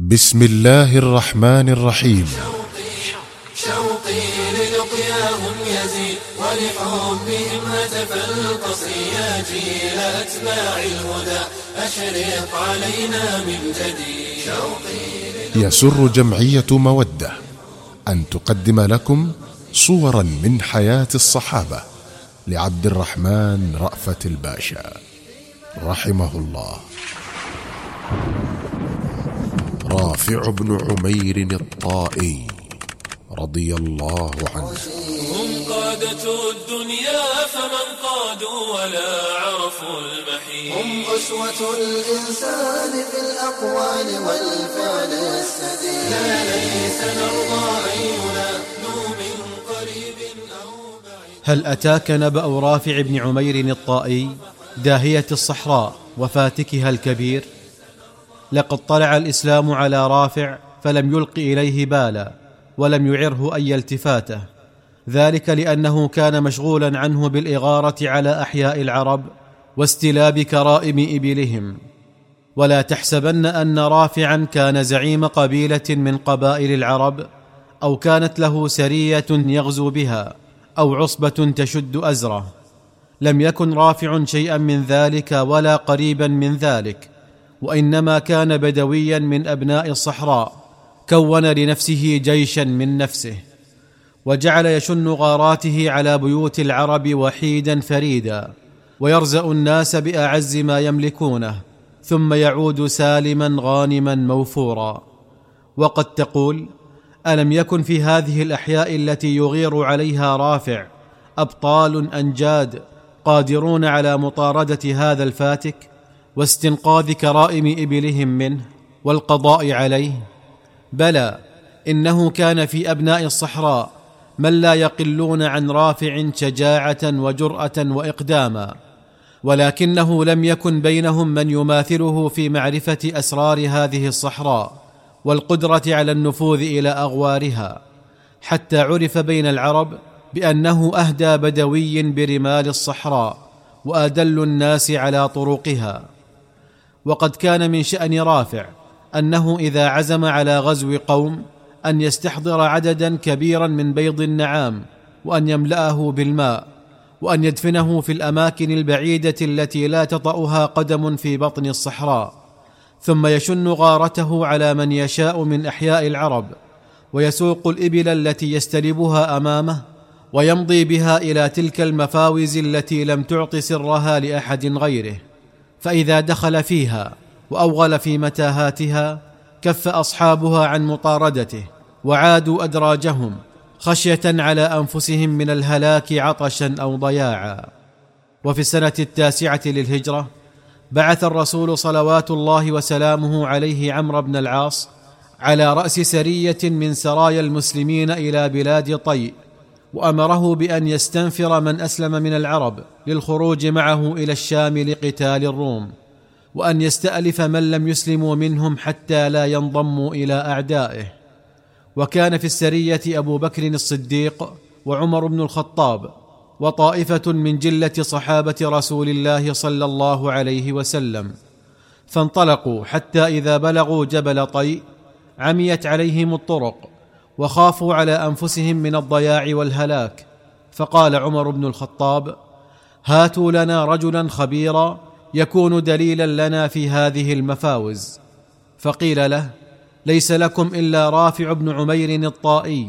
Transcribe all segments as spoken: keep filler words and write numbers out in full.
بسم الله الرحمن الرحيم. شوقي, شوقي للقياهم يزيد ولحبهم هتف القصر يا جيل أتباع الهدى أشرق علينا من جديد. شوقي يسر جمعية مودة أن تقدم لكم صورا من حياة الصحابة لعبد الرحمن رأفت الباشا رحمه الله. رافع بن عمير الطائي رضي الله عنه. هم قادة الدنيا فمن قادوا ولا عرفوا المحيط. هم أسوة الإنسان في الأقوال والفعل السديد. لا ليس نرضى أن ينادوا من قريب أو بعيد. هل أتاك نبأ رافع بن عمير الطائي داهية الصحراء وفاتكها الكبير؟ لقد طلع الإسلام على رافع فلم يلق إليه بالا ولم يعره أي التفاته، ذلك لأنه كان مشغولا عنه بالإغارة على أحياء العرب واستلاب كرائم إبلهم. ولا تحسبن أن رافعا كان زعيم قبيلة من قبائل العرب أو كانت له سرية يغزو بها أو عصبة تشد أزره. لم يكن رافع شيئا من ذلك ولا قريبا من ذلك، وإنما كان بدويا من أبناء الصحراء كون لنفسه جيشا من نفسه، وجعل يشن غاراته على بيوت العرب وحيدا فريدا، ويرزأ الناس بأعز ما يملكونه ثم يعود سالما غانما موفورا. وقد تقول: ألم يكن في هذه الأحياء التي يغير عليها رافع أبطال أنجاد قادرون على مطاردة هذا الفاتك واستنقاذ كرائم إبلهم منه والقضاء عليه؟ بلى، إنه كان في أبناء الصحراء من لا يقلون عن رافع شجاعة وجرأة وإقداما، ولكنه لم يكن بينهم من يماثله في معرفة أسرار هذه الصحراء والقدرة على النفوذ إلى أغوارها، حتى عرف بين العرب بأنه أهدى بدوي برمال الصحراء وأدل الناس على طرقها. وقد كان من شأن رافع أنه إذا عزم على غزو قوم أن يستحضر عددا كبيرا من بيض النعام وأن يملأه بالماء وأن يدفنه في الأماكن البعيدة التي لا تطأها قدم في بطن الصحراء، ثم يشن غارته على من يشاء من أحياء العرب ويسوق الإبل التي يستلبها أمامه ويمضي بها إلى تلك المفاوز التي لم تعط سرها لأحد غيره، فإذا دخل فيها وأوغل في متاهاتها كف أصحابها عن مطاردته وعادوا أدراجهم خشية على أنفسهم من الهلاك عطشا أو ضياعا. وفي السنة التاسعة للهجرة بعث الرسول صلوات الله وسلامه عليه عمرو بن العاص على رأس سرية من سرايا المسلمين إلى بلاد طيء، وأمره بأن يستنفر من أسلم من العرب للخروج معه إلى الشام لقتال الروم، وأن يستألف من لم يسلموا منهم حتى لا ينضموا إلى أعدائه. وكان في السرية أبو بكر الصديق وعمر بن الخطاب وطائفة من جلة صحابة رسول الله صلى الله عليه وسلم، فانطلقوا حتى إذا بلغوا جبل طيء عميت عليهم الطرق وخافوا على أنفسهم من الضياع والهلاك، فقال عمر بن الخطاب: هاتوا لنا رجلا خبيرا يكون دليلا لنا في هذه المفاوز. فقيل له: ليس لكم إلا رافع بن عمير الطائي،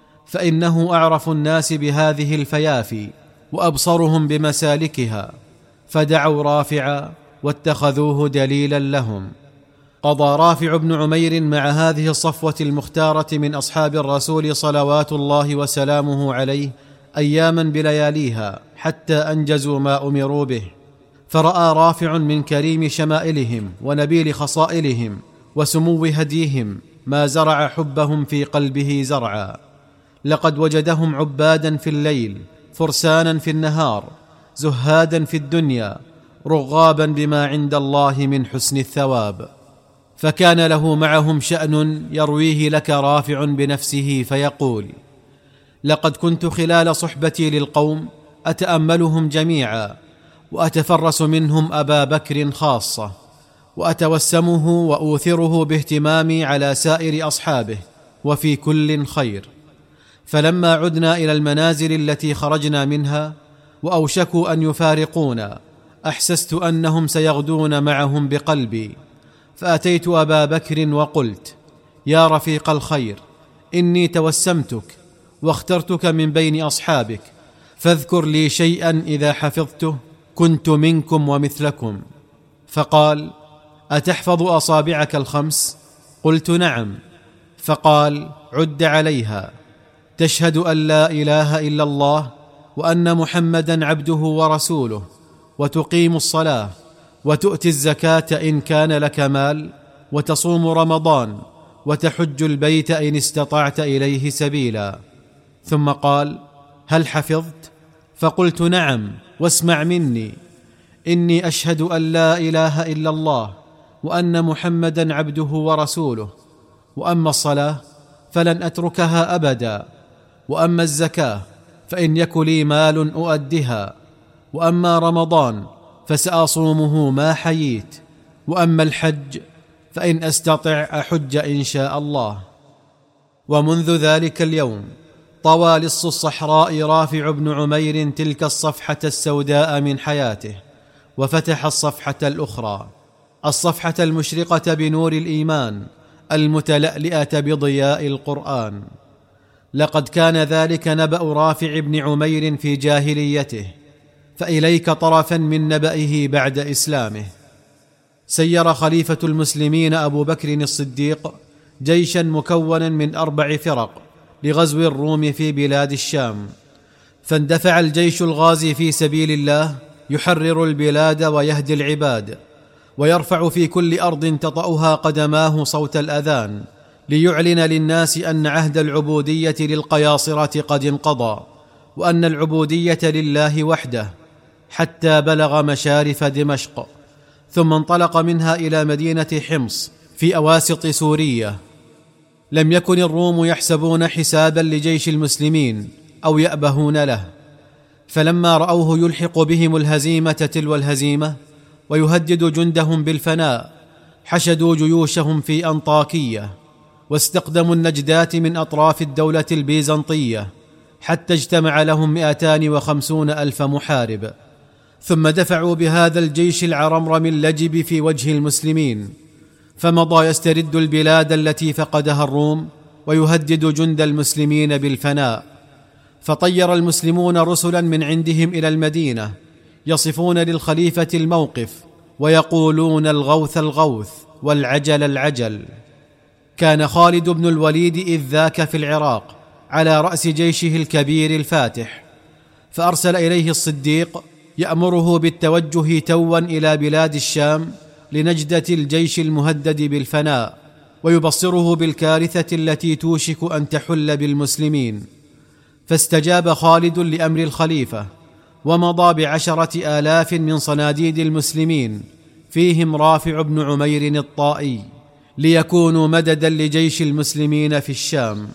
فإنه أعرف الناس بهذه الفيافي وأبصرهم بمسالكها. فدعوا رافعا واتخذوه دليلا لهم. قضى رافع بن عمير مع هذه الصفوة المختارة من أصحاب الرسول صلوات الله وسلامه عليه أياما بلياليها حتى أنجزوا ما أمروا به. فرأى رافع من كريم شمائلهم ونبيل خصائلهم وسمو هديهم ما زرع حبهم في قلبه زرعا. لقد وجدهم عبادا في الليل، فرسانا في النهار، زهادا في الدنيا، رغابا بما عند الله من حسن الثواب. فكان له معهم شأن يرويه لك رافع بنفسه فيقول: لقد كنت خلال صحبتي للقوم أتأملهم جميعا وأتفرس منهم أبا بكر خاصة، وأتوسمه وأوثره باهتمامي على سائر أصحابه وفي كل خير. فلما عدنا إلى المنازل التي خرجنا منها وأوشكوا أن يفارقونا، أحسست أنهم سيغدون معهم بقلبي، فأتيت أبا بكر وقلت: يا رفيق الخير، إني توسمتك واخترتك من بين أصحابك، فاذكر لي شيئا إذا حفظته كنت منكم ومثلكم. فقال: أتحفظ أصابعك الخمس؟ قلت: نعم. فقال: عد عليها: تشهد أن لا إله إلا الله وأن محمدا عبده ورسوله، وتقيم الصلاة، وتؤتي الزكاة إن كان لك مال، وتصوم رمضان، وتحج البيت إن استطعت إليه سبيلا. ثم قال: هل حفظت؟ فقلت: نعم، واسمع مني: إني أشهد أن لا إله إلا الله وأن محمدا عبده ورسوله، وأما الصلاة فلن أتركها أبدا، وأما الزكاة فإن يك لي مال أؤدها، وأما رمضان فسأصومه ما حييت، وأما الحج فإن أستطع أحج إن شاء الله. ومنذ ذلك اليوم طوى لص الصحراء رافع بن عمير تلك الصفحة السوداء من حياته، وفتح الصفحة الأخرى، الصفحة المشرقة بنور الإيمان المتلألئة بضياء القرآن. لقد كان ذلك نبأ رافع بن عمير في جاهليته، فإليك طرفا من نبأه بعد إسلامه. سير خليفة المسلمين أبو بكر الصديق جيشا مكونا من أربع فرق لغزو الروم في بلاد الشام، فاندفع الجيش الغازي في سبيل الله يحرر البلاد ويهدي العباد، ويرفع في كل أرض تطأها قدماه صوت الأذان، ليعلن للناس أن عهد العبودية للقياصرة قد انقضى، وأن العبودية لله وحده، حتى بلغ مشارف دمشق، ثم انطلق منها إلى مدينة حمص في أواسط سوريا. لم يكن الروم يحسبون حسابا لجيش المسلمين أو يأبهون له، فلما رأوه يلحق بهم الهزيمة تلو الهزيمة ويهدد جندهم بالفناء، حشدوا جيوشهم في أنطاكية، واستقدموا النجدات من أطراف الدولة البيزنطية، حتى اجتمع لهم مئتان وخمسون ألف محارب، ثم دفعوا بهذا الجيش العرمرم اللجب في وجه المسلمين، فمضى يسترد البلاد التي فقدها الروم ويهدد جند المسلمين بالفناء. فطير المسلمون رسلا من عندهم إلى المدينة يصفون للخليفة الموقف ويقولون: الغوث الغوث والعجل العجل. كان خالد بن الوليد إذ ذاك في العراق على رأس جيشه الكبير الفاتح، فأرسل إليه الصديق يأمره بالتوجه توا إلى بلاد الشام لنجدة الجيش المهدد بالفناء، ويبصره بالكارثة التي توشك أن تحل بالمسلمين. فاستجاب خالد لأمر الخليفة، ومضى بعشرة آلاف من صناديد المسلمين فيهم رافع بن عمير الطائي، ليكونوا مددا لجيش المسلمين في الشام.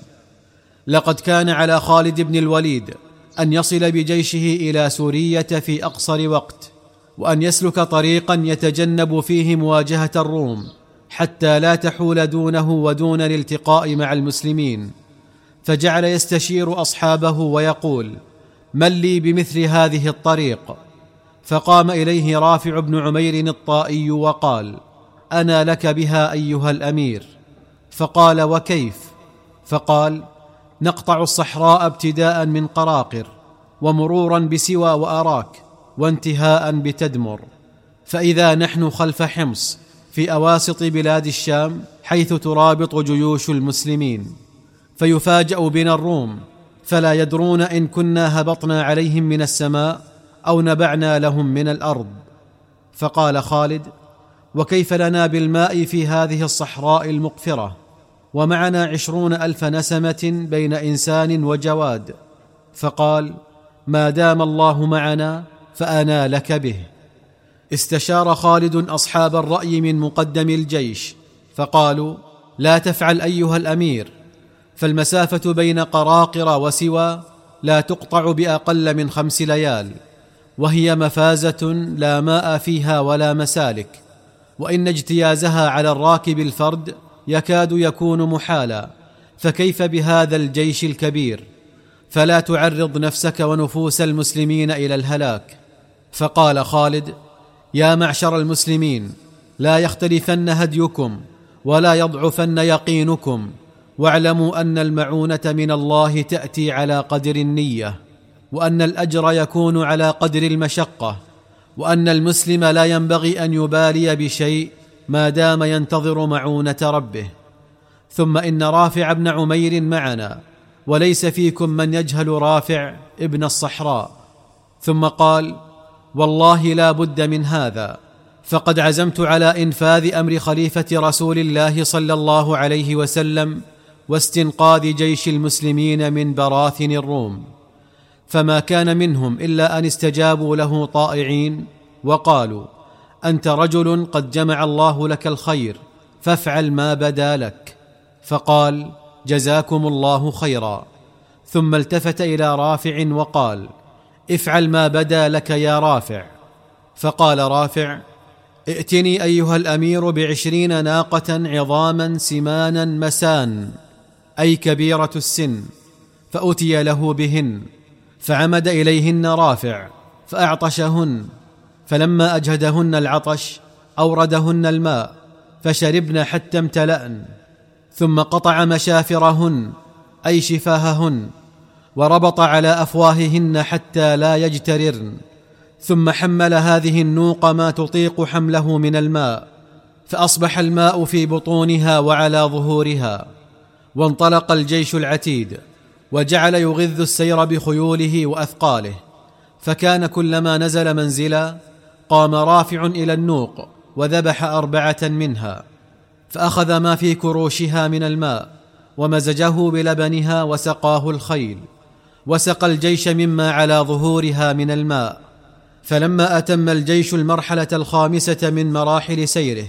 لقد كان على خالد بن الوليد أن يصل بجيشه إلى سورية في أقصر وقت، وأن يسلك طريقا يتجنب فيه مواجهة الروم، حتى لا تحول دونه ودون الالتقاء مع المسلمين. فجعل يستشير أصحابه ويقول: من لي بمثل هذه الطريق؟ فقام إليه رافع بن عمير الطائي وقال: أنا لك بها أيها الأمير. فقال: وكيف؟ فقال: نقطع الصحراء ابتداء من قراقر، ومرورا بسوى وأراك، وانتهاء بتدمر، فإذا نحن خلف حمص في أواسط بلاد الشام، حيث ترابط جيوش المسلمين، فيفاجأ بنا الروم، فلا يدرون إن كنا هبطنا عليهم من السماء أو نبعنا لهم من الأرض. فقال خالد: وكيف لنا بالماء في هذه الصحراء المقفرة، ومعنا عشرون ألف نسمة بين إنسان وجواد؟ فقال: ما دام الله معنا فأنا لك به. استشار خالد أصحاب الرأي من مقدم الجيش، فقالوا: لا تفعل أيها الأمير، فالمسافة بين قراقر وسوى لا تقطع بأقل من خمس ليال، وهي مفازة لا ماء فيها ولا مسالك، وإن اجتيازها على الراكب الفرد يكاد يكون محالا، فكيف بهذا الجيش الكبير؟ فلا تعرض نفسك ونفوس المسلمين إلى الهلاك. فقال خالد: يا معشر المسلمين، لا يختلفن هديكم ولا يضعفن يقينكم، واعلموا أن المعونة من الله تأتي على قدر النية، وأن الأجر يكون على قدر المشقة، وأن المسلم لا ينبغي أن يبالي بشيء ما دام ينتظر معونة ربه. ثم إن رافع بن عمير معنا، وليس فيكم من يجهل رافع ابن الصحراء. ثم قال: والله لا بد من هذا، فقد عزمت على إنفاذ أمر خليفة رسول الله صلى الله عليه وسلم واستنقاذ جيش المسلمين من براثن الروم. فما كان منهم إلا أن استجابوا له طائعين وقالوا: أنت رجل قد جمع الله لك الخير، فافعل ما بدا لك. فقال: جزاكم الله خيرا. ثم التفت إلى رافع وقال: افعل ما بدا لك يا رافع. فقال رافع: ائتني أيها الأمير بعشرين ناقة عظاما سمانا مسان، أي كبيرة السن. فأتي له بهن، فعمد إليهن رافع فأعطشهن، فلما أجهدهن العطش أوردهن الماء فشربن حتى امتلأن، ثم قطع مشافرهن أي شفاههن، وربط على أفواههن حتى لا يجتررن، ثم حمل هذه النوق ما تطيق حمله من الماء، فأصبح الماء في بطونها وعلى ظهورها. وانطلق الجيش العتيد، وجعل يغذ السير بخيوله وأثقاله، فكان كلما نزل منزلا قام رافع إلى النوق وذبح أربعة منها، فأخذ ما في كروشها من الماء ومزجه بلبنها وسقاه الخيل، وسقى الجيش مما على ظهورها من الماء. فلما أتم الجيش المرحلة الخامسة من مراحل سيره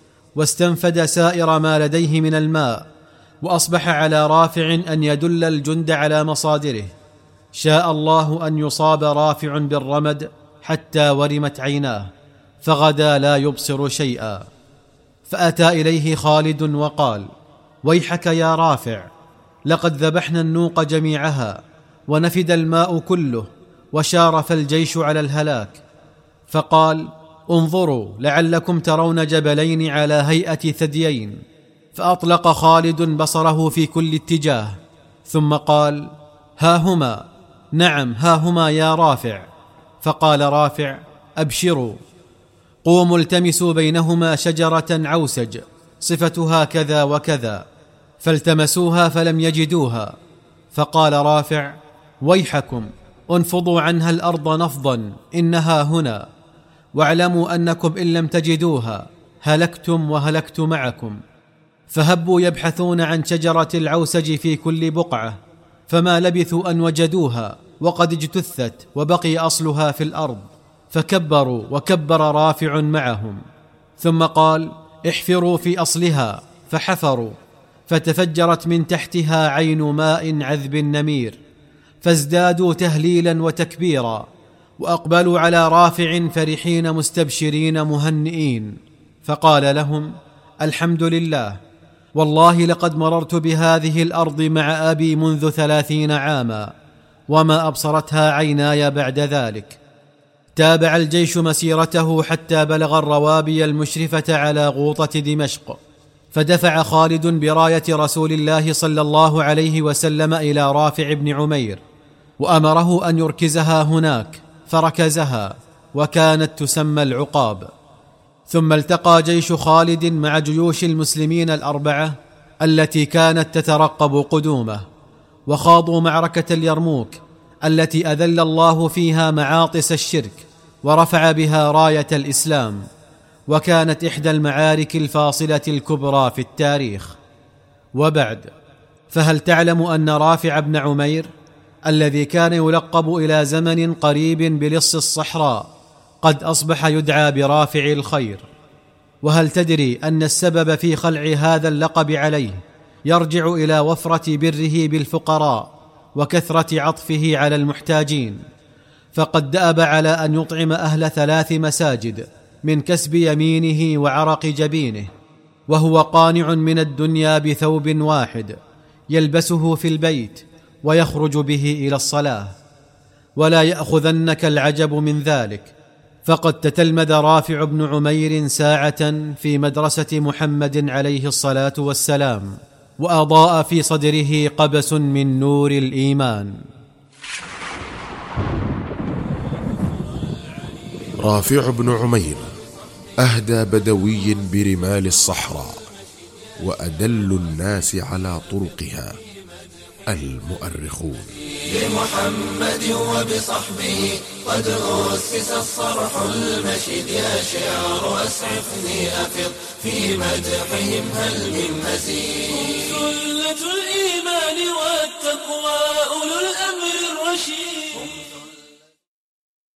واستنفد سائر ما لديه من الماء، وأصبح على رافع أن يدل الجند على مصادره، شاء الله أن يصاب رافع بالرمد حتى ورمت عيناه، فغدا لا يبصر شيئا. فأتى إليه خالد وقال: ويحك يا رافع، لقد ذبحنا النوق جميعها ونفد الماء كله، وشارف الجيش على الهلاك. فقال: انظروا لعلكم ترون جبلين على هيئة ثديين. فأطلق خالد بصره في كل اتجاه، ثم قال: ها هما، نعم ها هما يا رافع. فقال رافع: أبشروا، قوموا التمسوا بينهما شجرة عوسج صفتها كذا وكذا. فالتمسوها فلم يجدوها. فقال رافع: ويحكم، انفضوا عنها الأرض نفضا، إنها هنا، واعلموا أنكم إن لم تجدوها هلكتم وهلكت معكم. فهبوا يبحثون عن شجرة العوسج في كل بقعة، فما لبثوا أن وجدوها وقد اجتثت وبقي أصلها في الأرض. فكبروا وكبر رافع معهم، ثم قال: احفروا في أصلها. فحفروا، فتفجرت من تحتها عين ماء عذب نمير، فازدادوا تهليلا وتكبيرا، وأقبلوا على رافع فرحين مستبشرين مهنئين. فقال لهم: الحمد لله، والله لقد مررت بهذه الأرض مع أبي منذ ثلاثين عاما، وما أبصرتها عيناي بعد ذلك. تابع الجيش مسيرته حتى بلغ الروابي المشرفة على غوطة دمشق، فدفع خالد براية رسول الله صلى الله عليه وسلم إلى رافع بن عمير، وأمره أن يركزها هناك، فركزها، وكانت تسمى العقاب. ثم التقى جيش خالد مع جيوش المسلمين الأربعة التي كانت تترقب قدومه، وخاضوا معركة اليرموك التي أذل الله فيها معاطس الشرك ورفع بها راية الإسلام، وكانت إحدى المعارك الفاصلة الكبرى في التاريخ. وبعد، فهل تعلم أن رافع بن عمير الذي كان يلقب إلى زمن قريب بلص الصحراء قد أصبح يدعى برافع الخير؟ وهل تدري أن السبب في خلع هذا اللقب عليه يرجع إلى وفرة بره بالفقراء وكثرة عطفه على المحتاجين؟ فقد دأب على أن يطعم أهل ثلاث مساجد من كسب يمينه وعرق جبينه، وهو قانع من الدنيا بثوب واحد يلبسه في البيت ويخرج به إلى الصلاة. ولا يأخذنك العجب من ذلك، فقد تتلمذ رافع بن عمير ساعة في مدرسة محمد عليه الصلاة والسلام، وأضاء في صدره قبس من نور الإيمان. رافع بن عمير أهدى بدوي برمال الصحراء، وأدل الناس على طرقها المؤرخون. بمحمد وبصحبه قد أسس الصرح المشيد، يا شعر أسعفني أفض في مدحهم هل من مزيد. سلة الإيمان والتقوى أولو الأمر الرشيد.